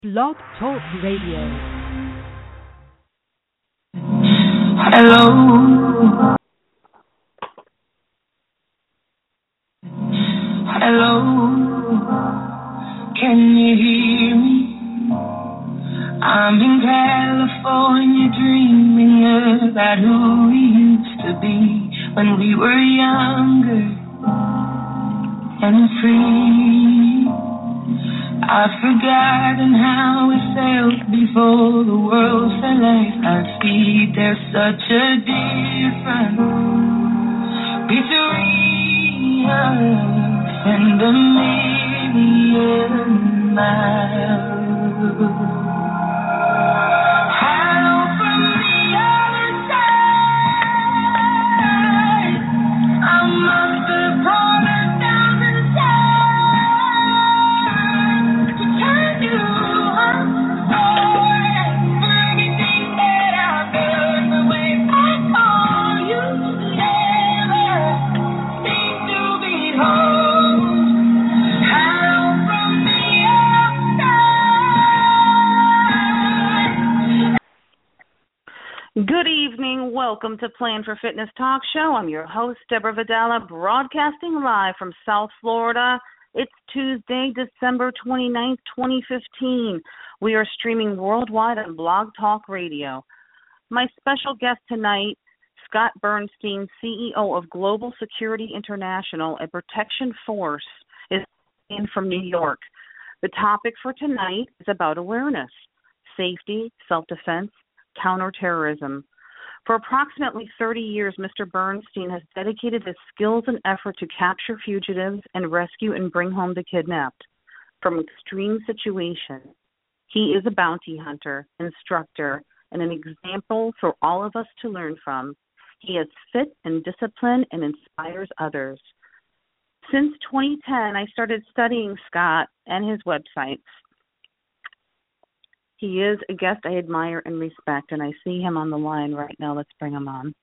Blog Talk Radio. Hello. Hello. Can you hear me? I'm in California dreaming about who we used to be when we were younger and free. I've forgotten how it felt before the world fell at our feet. There's such a difference between us and a million miles. Hello from the other side. I must have fallen 1,000 times to turn you on for anything that I've done. The way I call you never seem to be home. Hello from the outside. Good evening. Welcome to Plan for Fitness Talk Show. I'm your host, Deborah Vidala, broadcasting live from South Florida. It's Tuesday, December 29th, 2015. We are streaming worldwide on Blog Talk Radio. My special guest tonight, Scott Bernstein, CEO of Global Security International, a protection force, is in from New York. The topic for tonight is about awareness, safety, self-defense, counterterrorism. For approximately 30 years, Mr. Bernstein has dedicated his skills and effort to capture fugitives and rescue and bring home the kidnapped from extreme situations. He is a bounty hunter, instructor, and an example for all of us to learn from. He is fit and disciplined and inspires others. Since 2010, I started studying Scott and his websites. He is a guest I admire and respect, and I see him on the line right now. Let's bring him on.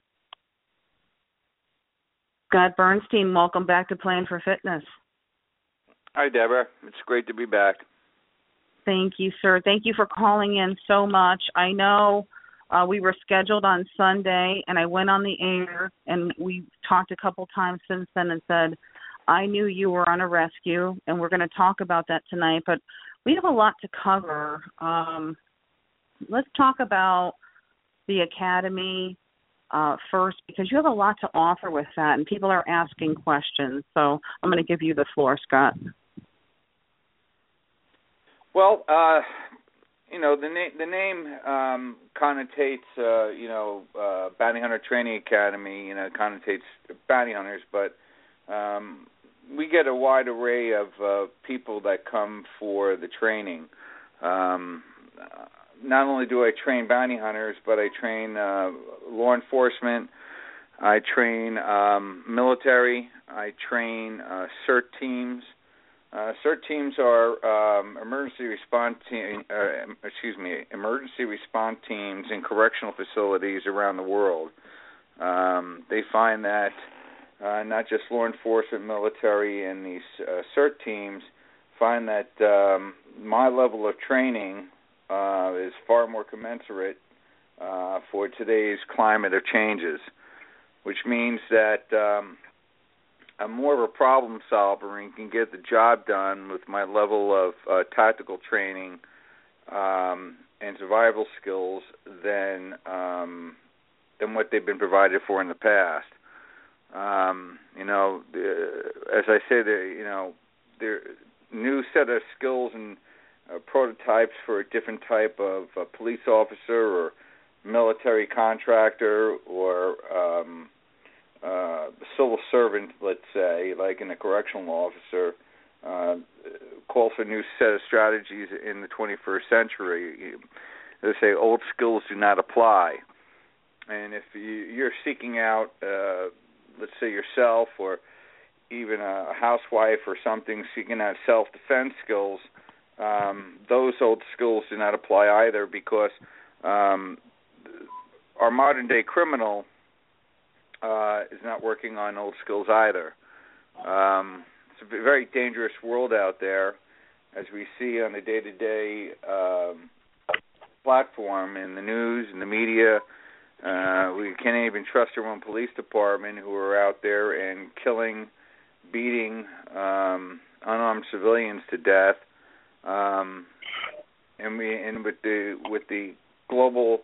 Scott Bernstein, welcome back to Plan for Fitness. Hi, Deborah. It's great to be back. Thank you, sir. Thank you for calling in so much. I know we were scheduled on Sunday, and I went on the air, and we talked a couple times since then and said, I knew you were on a rescue, and we're going to talk about that tonight, but we have a lot to cover. Let's talk about the Academy first, because you have a lot to offer with that, and people are asking questions. So I'm going to give you the floor, Scott. Well, the name connotates, Bounty Hunter Training Academy, connotates bounty hunters, but we get a wide array of people that come for the training. Not only do I train bounty hunters, but I train law enforcement, I train military, I train CERT teams. CERT teams are emergency response teams in correctional facilities around the world. They find that not just law enforcement, military, and these CERT teams find that my level of training is far more commensurate for today's climate of changes, which means that I'm more of a problem solver and can get the job done with my level of tactical training and survival skills than what they've been provided for in the past. As I say, there new set of skills and prototypes for a different type of police officer or military contractor or civil servant, let's say, like in a correctional officer, call for a new set of strategies in the 21st century. They say old skills do not apply. And if you're seeking out let's say yourself or even a housewife or something seeking out self-defense skills, those old skills do not apply either, because our modern-day criminal is not working on old skills either. It's a very dangerous world out there, as we see on the day-to-day platform in the news and the media, we can't even trust our own police department who are out there and killing, beating unarmed civilians to death. And with the global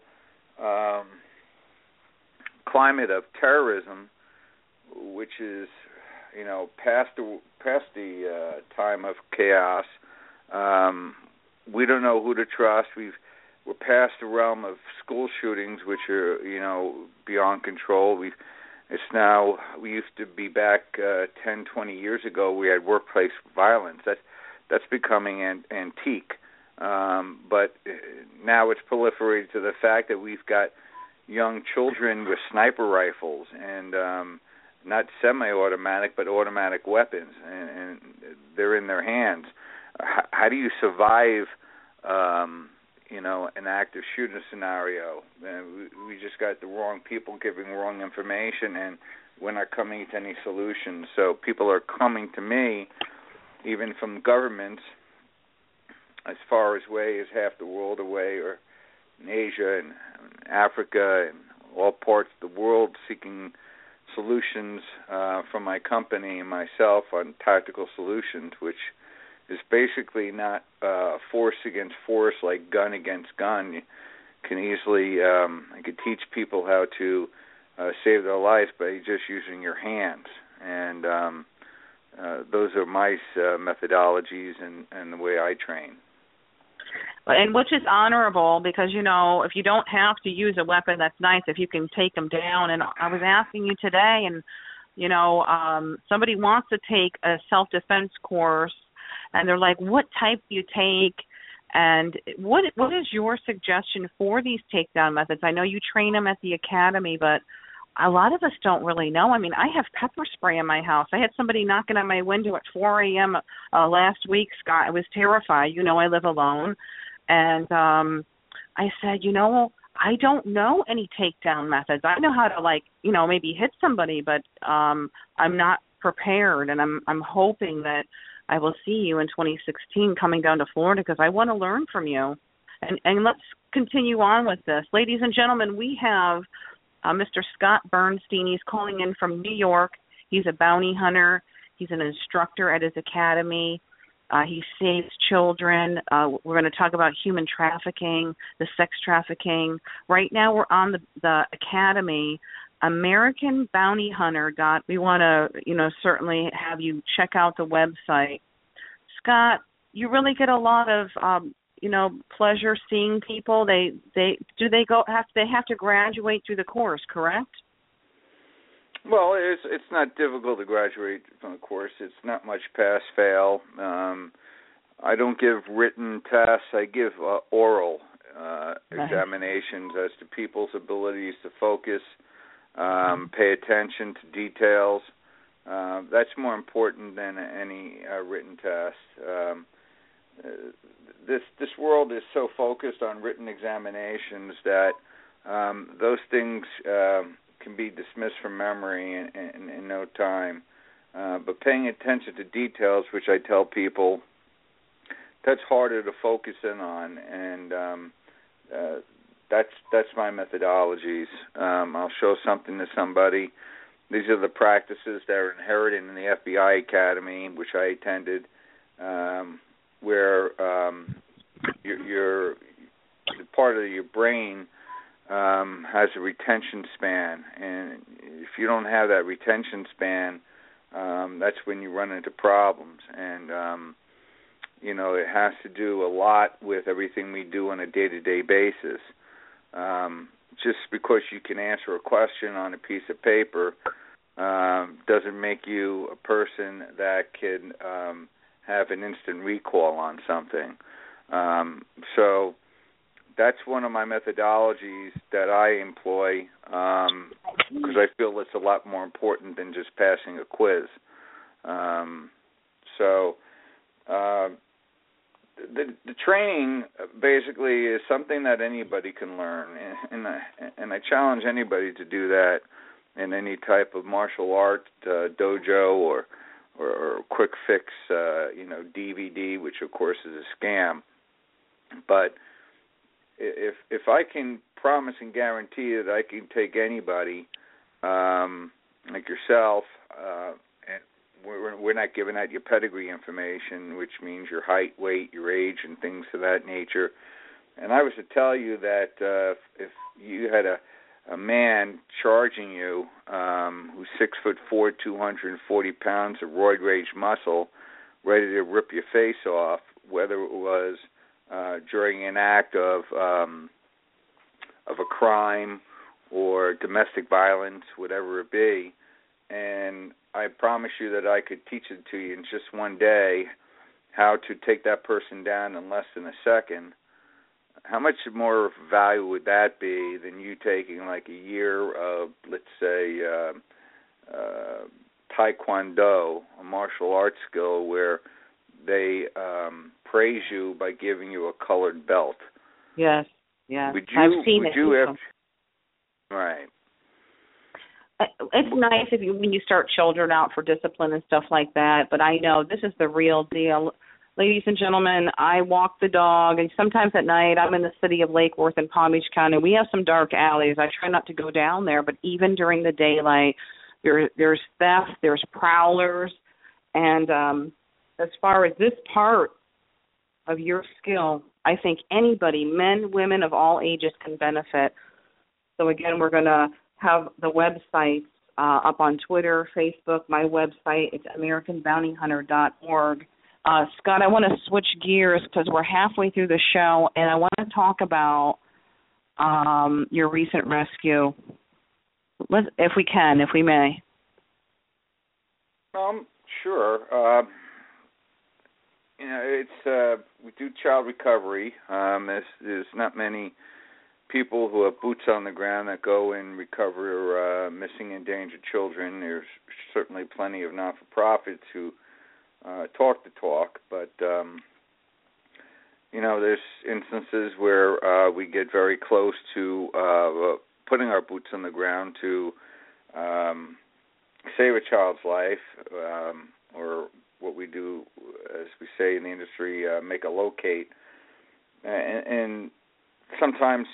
climate of terrorism, which is past the time of chaos, we don't know who to trust. We're past the realm of school shootings, which are beyond control. We used to be back 10, 20 years ago. We had workplace violence. That's becoming antique. But now it's proliferated to the fact that we've got young children with sniper rifles and not semi-automatic but automatic weapons, and they're in their hands. How do you survive, an active shooting scenario? We just got the wrong people giving wrong information, and we're not coming to any solutions. So people are coming to me, even from governments, as far away as half the world away, or in Asia and Africa and all parts of the world, seeking solutions from my company and myself on tactical solutions, which is basically not force against force, like gun against gun. You can easily, I could teach people how to save their life by just using your hands, and those are my methodologies and the way I train. And which is honorable, because, if you don't have to use a weapon, that's nice if you can take them down. And I was asking you today, and, somebody wants to take a self-defense course, and they're like, what type do you take? And what is your suggestion for these takedown methods? I know you train them at the academy, but a lot of us don't really know. I mean, I have pepper spray in my house. I had somebody knocking on my window at 4 a.m. Last week, Scott. I was terrified. I live alone. And I said, I don't know any takedown methods. I know how to, maybe hit somebody, but I'm not prepared. And I'm hoping that I will see you in 2016 coming down to Florida, because I want to learn from you. And let's continue on with this. Ladies and gentlemen, we have Mr. Scott Bernstein. He's calling in from New York. He's a bounty hunter. He's an instructor at his academy. He saves children. We're going to talk about human trafficking, the sex trafficking. Right now we're on the academy, American Bounty Hunter. We want to, certainly have you check out the website. Scott, you really get a lot of, pleasure seeing people. They have to graduate through the course, correct? Well, it's not difficult to graduate from the course. It's not much pass-fail. I don't give written tests. I give oral examinations as to people's abilities to focus, pay attention to details. That's more important than any written test. This world is so focused on written examinations that those things can be dismissed from memory in no time. But paying attention to details, which I tell people, that's harder to focus in on, and that's my methodologies. I'll show something to somebody. These are the practices that are inherited in the FBI Academy, which I attended, where your part of your brain has a retention span, and if you don't have that retention span, that's when you run into problems. And it has to do a lot with everything we do on a day-to-day basis. Just because you can answer a question on a piece of paper doesn't make you a person that can have an instant recall on something. So that's one of my methodologies that I employ, because I feel it's a lot more important than just passing a quiz. The training basically is something that anybody can learn, and I challenge anybody to do that in any type of martial art dojo or or quick fix, DVD, which of course is a scam. But if I can promise and guarantee that I can take anybody like yourself, and we're not giving out your pedigree information, which means your height, weight, your age, and things of that nature. And I was to tell you that if you had a man charging you who's 6'4", 240 pounds of roid rage muscle, ready to rip your face off, whether it was during an act of a crime or domestic violence, whatever it be, and I promise you that I could teach it to you in just one day how to take that person down in less than a second. How much more value would that be than you taking like a year of, let's say, Taekwondo, a martial arts skill where they praise you by giving you a colored belt? Yes. I've seen it. Right. It's nice when you start children out for discipline and stuff like that, but I know this is the real deal. Ladies and gentlemen, I walk the dog, and sometimes at night I'm in the city of Lake Worth in Palm Beach County. We have some dark alleys. I try not to go down there, but even during the daylight, there's theft, there's prowlers, and as far as this part of your skill, I think anybody, men, women of all ages, can benefit. So again, we're going to have the websites up on Twitter, Facebook, my website. It's AmericanBountyHunter.org. Scott, I want to switch gears because we're halfway through the show, and I want to talk about your recent rescue, if we may. Sure. It's we do child recovery. There's not many people who have boots on the ground that go and recover missing and endangered children. There's certainly plenty of not-for-profits who talk the talk, but there's instances where we get very close to putting our boots on the ground to save a child's life, or what we do, as we say in the industry, make a locate. And sometimes,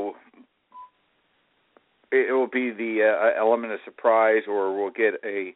it will be the element of surprise, or we'll get a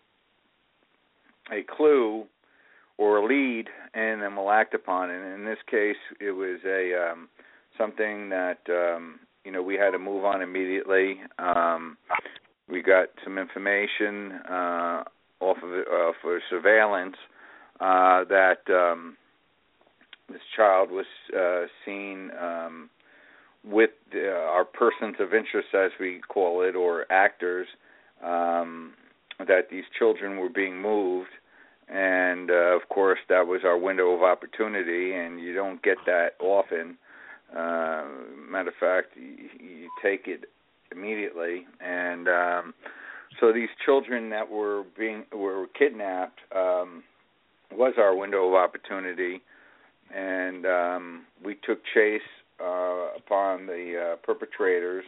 clue or a lead, and then we'll act upon it. And in this case, it was something that we had to move on immediately. We got some information off of surveillance that this child was seen with our persons of interest, as we call it, or actors, that these children were being moved. And, of course, that was our window of opportunity, and you don't get that often. Matter of fact, you take it immediately. And so these children that were kidnapped was our window of opportunity, and we took chase upon the perpetrators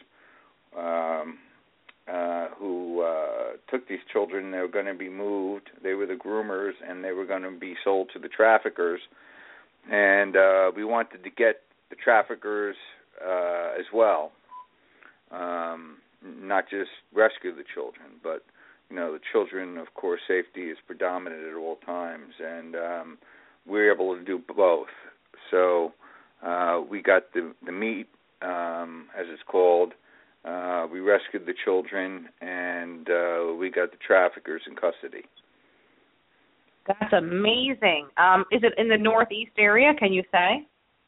who took these children. They were going to be moved. They were the groomers, and they were going to be sold to the traffickers. And we wanted to get the traffickers as well, not just rescue the children, but the children, of course, safety is predominant at all times, and we were able to do both. So we got the meat, as it's called. We rescued the children, and we got the traffickers in custody. That's amazing. Is it in the Northeast area, can you say?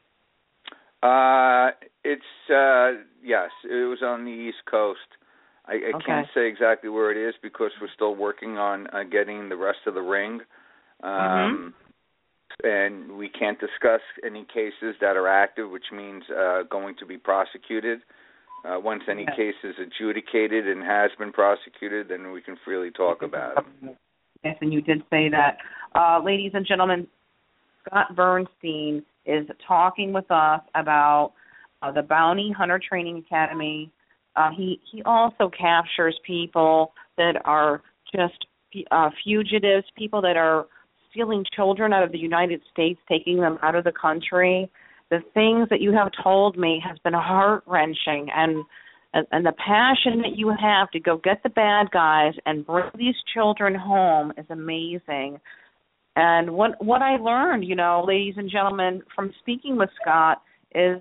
Yes, it was on the East Coast. I Okay. can't say exactly where it is because we're still working on getting the rest of the ring. And we can't discuss any cases that are active, which means going to be prosecuted. Once any case is adjudicated and has been prosecuted, then we can freely talk about it. Yes, and you did say that. Ladies and gentlemen, Scott Bernstein is talking with us about the Bounty Hunter Training Academy. He also captures people that are just fugitives, people that are stealing children out of the United States, taking them out of the country. The things that you have told me has been heart-wrenching, and the passion that you have to go get the bad guys and bring these children home is amazing. And what I learned, ladies and gentlemen, from speaking with Scott is,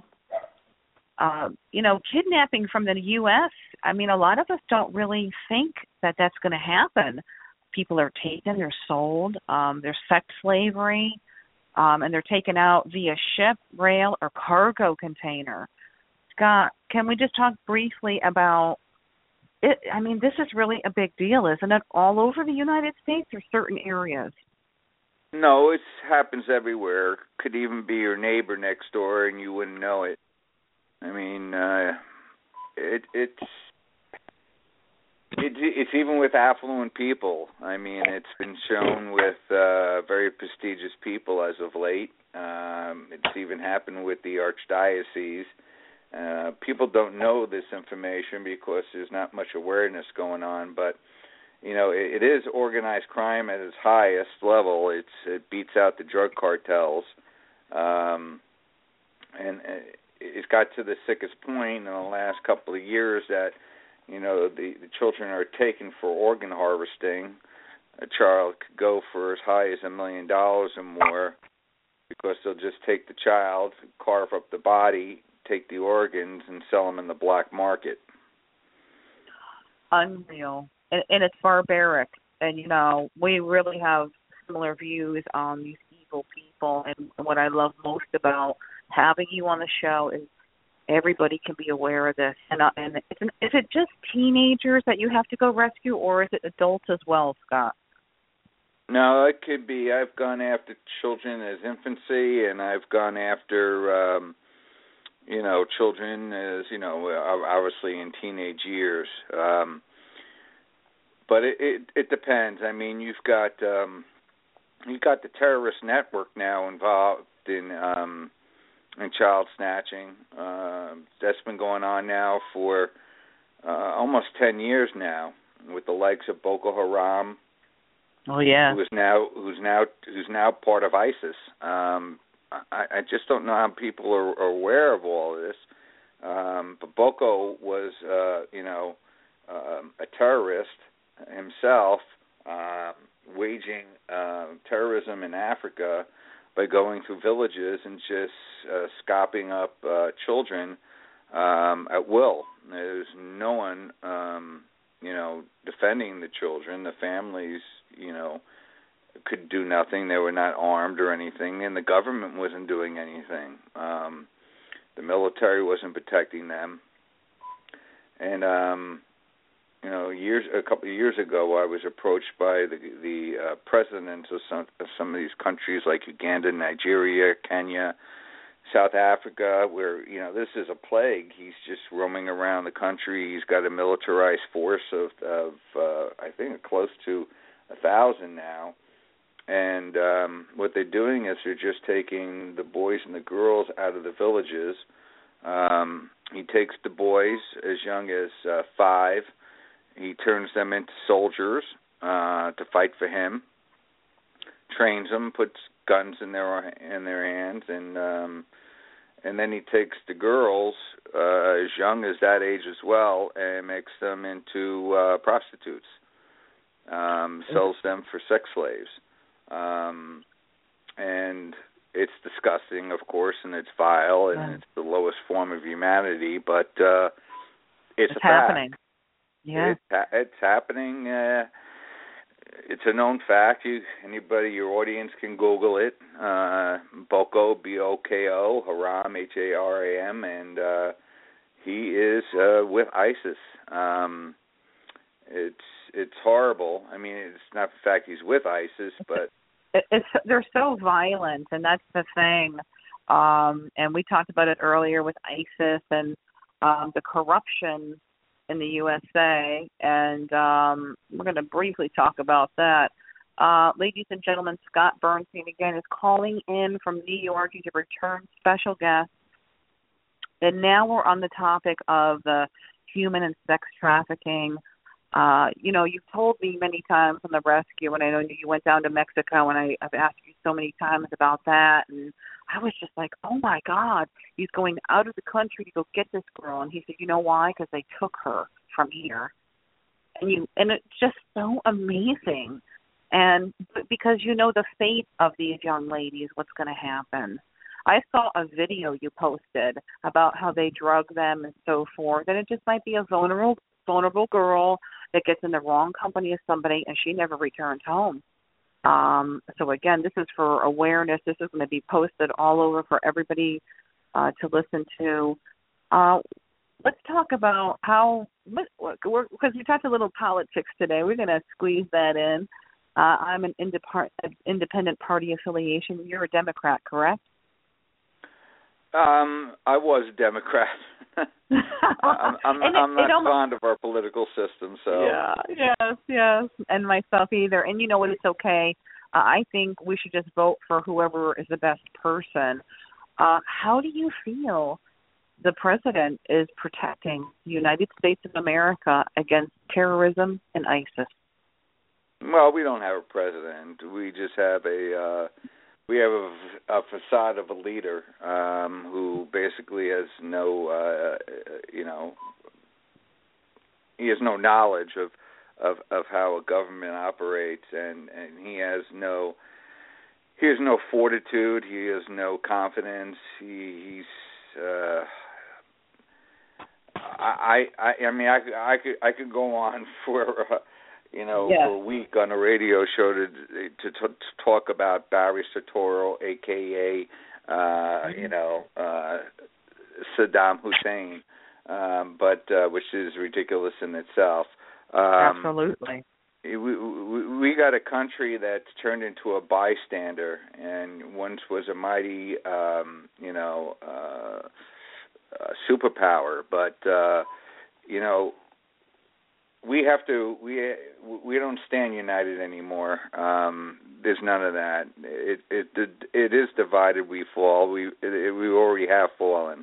kidnapping from the U.S., I mean, a lot of us don't really think that that's going to happen. People are taken, they're sold, there's sex slavery, and they're taken out via ship, rail, or cargo container. Scott, can we just talk briefly about it? I mean, this is really a big deal, isn't it? All over the United States or certain areas? No, it happens everywhere. Could even be your neighbor next door and you wouldn't know it. I mean, it's even with affluent people. I mean, it's been shown with very prestigious people as of late. It's even happened with the archdiocese. People don't know this information because there's not much awareness going on, but it is organized crime at its highest level. It beats out the drug cartels, and it's got to the sickest point in the last couple of years that the children are taken for organ harvesting. A child could go for as high as $1 million or more because they'll just take the child, carve up the body, take the organs, and sell them in the black market. Unreal. And it's barbaric. And, we really have similar views on these evil people. And what I love most about having you on the show is everybody can be aware of this. And is it just teenagers that you have to go rescue, or is it adults as well, Scott? No, it could be. I've gone after children as infancy, and I've gone after, children as, obviously in teenage years. But it depends. I mean, you've got the terrorist network now involved in child snatching. That's been going on now for almost 10 years now, with the likes of Boko Haram. Oh yeah. Who's now part of ISIS. I just don't know how people are aware of all of this. But Boko was, a terrorist himself, waging terrorism in Africa by going through villages and just scopping up children at will. There's no one, defending the children. The families, could do nothing. They were not armed or anything, and the government wasn't doing anything. The military wasn't protecting them. And a couple of years ago, I was approached by the presidents of some of these countries like Uganda, Nigeria, Kenya, South Africa, where this is a plague. He's just roaming around the country. He's got a militarized force of I think close to 1,000 now. And what they're doing is they're just taking the boys and the girls out of the villages. He takes the boys as young as 5. He turns them into soldiers to fight for him. Trains them, puts guns in their hands, and then he takes the girls as young as that age as well and makes them into prostitutes. Sells them for sex slaves. And it's disgusting, of course, and it's vile, and it's the lowest form of humanity, but it's a happening. Fact. Yeah. It's happening. It's a known fact. Anybody, your audience can Google it. Boko, B-O-K-O, Haram, H-A-R-A-M, and he is with ISIS. It's horrible. I mean, it's not the fact he's with ISIS, but they're so violent, and that's the thing. And we talked about it earlier with ISIS and the corruption in the USA, and we're going to briefly talk about that. Ladies and gentlemen, Scott Bernstein again is calling in from New York. He's a return special guest. And now we're on the topic of the human and sex trafficking. You've told me many times on the rescue, and I know you went down to Mexico, and I've asked you so many times about that, and I was just like, oh my God, he's going out of the country to go get this girl, and he said, you know why? Because they took her from here, and it's just so amazing, and because the fate of these young ladies, what's going to happen. I saw a video you posted about how they drug them and so forth, and it just might be a vulnerable girl that gets in the wrong company of somebody, and she never returns home. So again, this is for awareness. This is going to be posted all over for everybody to listen to. Let's talk about because we talked a little politics today. We're going to squeeze that in. I'm an independent party affiliation. You're a Democrat, correct? I was a Democrat. I'm not fond of our political system, so. Yeah, yes, and myself either. And you know what? It's okay. I think we should just vote for whoever is the best person. How do you feel the president is protecting the United States of America against terrorism and ISIS? Well, we don't have a president. We just have a facade of a leader who basically has no, he has no knowledge of how a government operates, and he has no fortitude. He has no confidence. He's I could go on for. For a week on a radio show to talk about Barry Soetoro, a.k.a., Saddam Hussein, but which is ridiculous in itself. Absolutely. We got a country that's turned into a bystander, and once was a mighty, superpower, but, we don't stand united anymore. There's none of that. It is divided we fall. We already have fallen,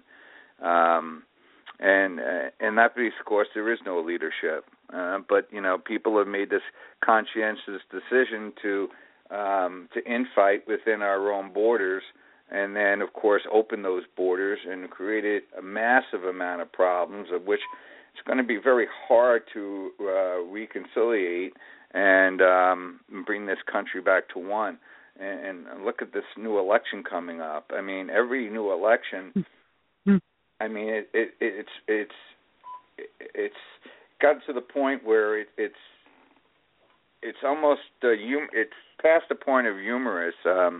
and that because of course there is no leadership. But people have made this conscientious decision to infight within our own borders, and then of course open those borders and created a massive amount of problems, of which it's going to be very hard to reconciliate and bring this country back to one. And look at this new election coming up. I mean, every new election. I mean, it's gotten to the point where it's almost it's past the point of humorous.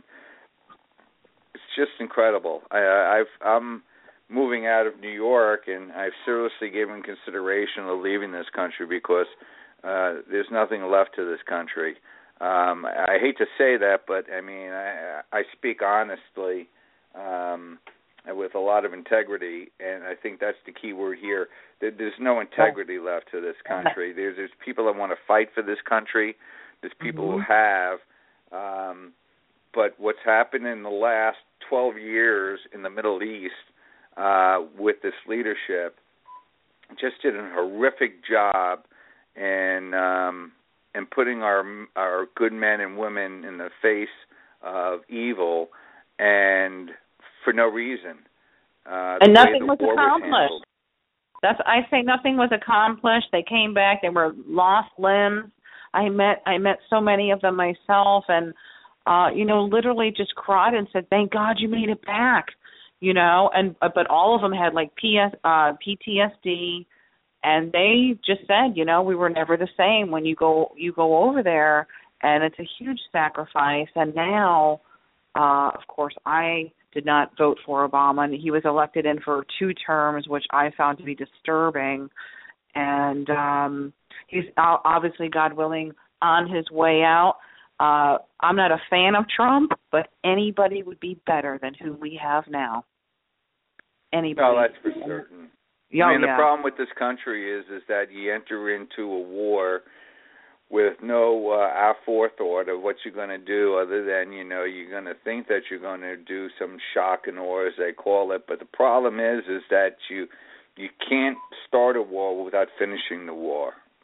It's just incredible. I'm moving out of New York, and I've seriously given consideration of leaving this country because there's nothing left to this country. I hate to say that, but I mean, I speak honestly with a lot of integrity, and I think that's the key word here. There's no integrity left to this country. There's people that want to fight for this country. There's people who have. But what's happened in the last 12 years in the Middle East with this leadership just did a horrific job in putting our good men and women in the face of evil, and for no reason. And nothing was accomplished. I say nothing was accomplished. They came back. They were lost limbs. I met so many of them myself, and literally just cried and said, "Thank God you made it back." But all of them had like PTSD, and they just said, we were never the same when you go over there, and it's a huge sacrifice. And now, of course, I did not vote for Obama, and he was elected in for 2 terms, which I found to be disturbing. And he's obviously, God willing, on his way out. I'm not a fan of Trump, but anybody would be better than who we have now. Anybody. Oh, that's for certain. The problem with this country is that you enter into a war with no aforethought of what you're going to do, other than, you're going to think that you're going to do some shock and awe, as they call it. But the problem is that you can't start a war without finishing the war.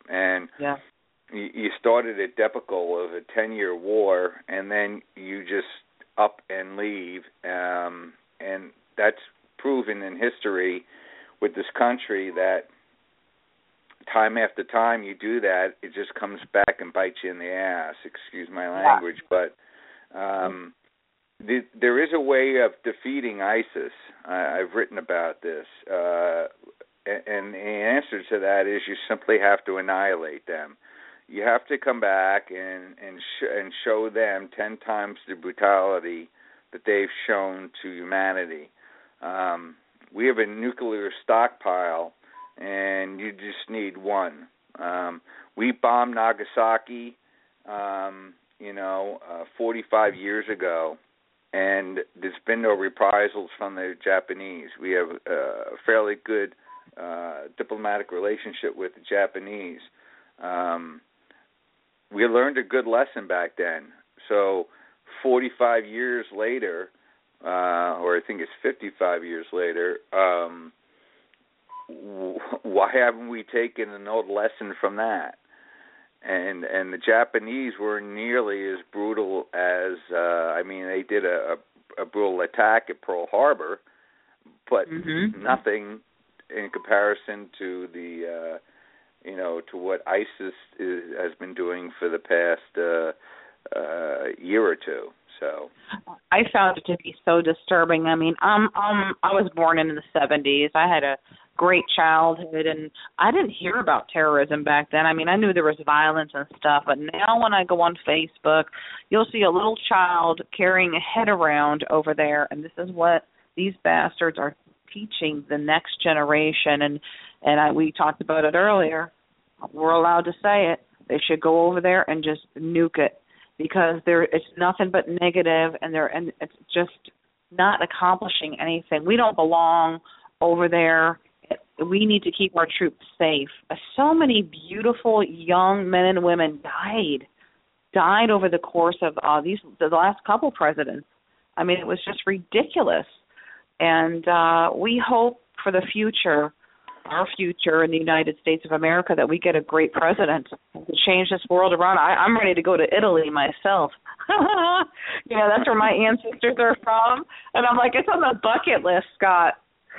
And yeah. you started a debacle of a 10-year war, and then you just up and leave. And that's proven in history with this country that time after time you do that, it just comes back and bites you in the ass. Excuse my language, but there is a way of defeating ISIS. I've written about this, and the answer to that is you simply have to annihilate them. You have to come back and show them 10 times the brutality that they've shown to humanity. We have a nuclear stockpile, and you just need one. We bombed Nagasaki, 45 years ago, and there's been no reprisals from the Japanese. We have a fairly good diplomatic relationship with the Japanese. We learned a good lesson back then. So 45 years later, or I think it's 55 years later, why haven't we taken an old lesson from that? And the Japanese were nearly as brutal as, they did a brutal attack at Pearl Harbor, but nothing in comparison to the, to what ISIS has been doing for the past year or two. So I found it to be so disturbing. I mean, I was born in the 70s. I had a great childhood, and I didn't hear about terrorism back then. I mean, I knew there was violence and stuff, but now when I go on Facebook, you'll see a little child carrying a head around over there, and this is what these bastards are teaching the next generation. And we talked about it earlier. We're allowed to say it. They should go over there and just nuke it, because it's nothing but negative, and it's just not accomplishing anything. We don't belong over there. We need to keep our troops safe. So many beautiful young men and women died over the course of the last couple presidents. I mean, it was just ridiculous. And we hope for the future, our future in the United States of America, that we get a great president to change this world around. I'm ready to go to Italy myself. That's where my ancestors are from. And I'm like, it's on the bucket list, Scott.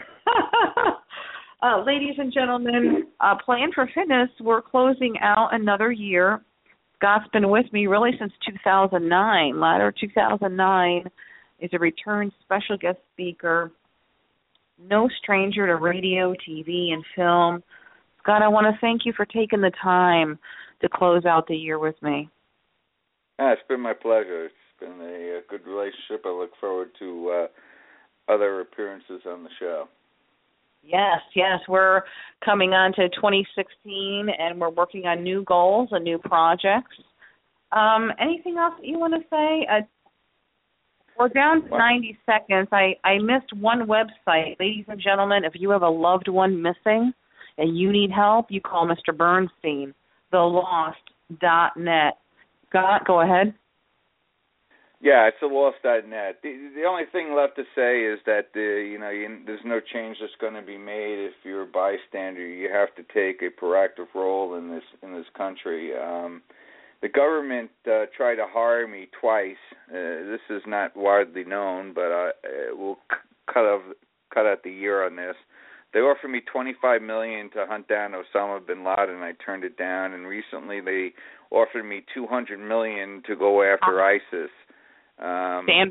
Ladies and gentlemen, Plan for Fitness, we're closing out another year. Scott's been with me really since 2009. Latter 2009 is a return special guest speaker. No stranger to radio, TV, and film. Scott, I want to thank you for taking the time to close out the year with me. It's been my pleasure. It's been a good relationship. I look forward to other appearances on the show. Yes. We're coming on to 2016, and we're working on new goals and new projects. Anything else that you want to say? We're down to 90 seconds. I missed one website. Ladies and gentlemen, if you have a loved one missing and you need help, you call Mr. Bernstein, thelost.net. Scott, go ahead. Yeah, it's thelost.net. The only thing left to say is that there's no change that's going to be made if you're a bystander. You have to take a proactive role in this country. The government tried to hire me twice. This is not widely known, but we'll cut out the year on this. They offered me $25 million to hunt down Osama bin Laden. I turned it down, and recently they offered me $200 million to go after ISIS. Stand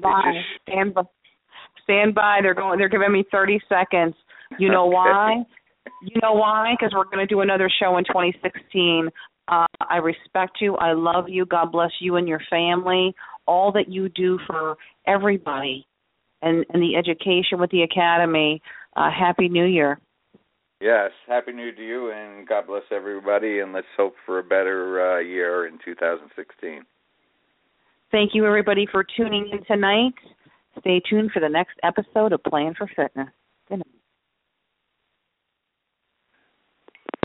by. They're giving me 30 seconds. You know why? You know why? Because we're going to do another show in 2016. I respect you. I love you. God bless you and your family. All that you do for everybody, and the education with the Academy. Happy New Year. Yes, Happy New Year to you, and God bless everybody, and let's hope for a better year in 2016. Thank you, everybody, for tuning in tonight. Stay tuned for the next episode of Plan for Fitness.